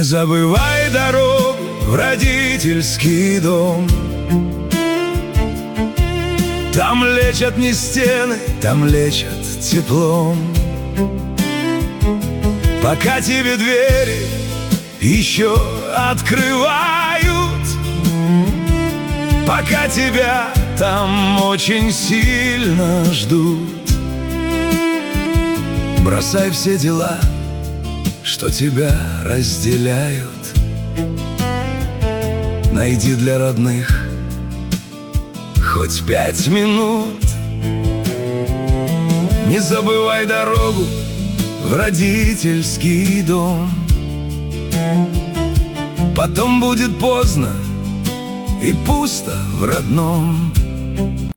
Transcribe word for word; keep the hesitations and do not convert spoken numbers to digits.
Забывай дорогу в родительский дом. Там лечат не стены, там лечат теплом. Пока тебе двери еще открывают, пока тебя там очень сильно ждут. Бросай все дела, что тебя разделяют. Найди для родных хоть пять минут. Не забывай дорогу в родительский дом. Потом будет поздно и пусто в родном.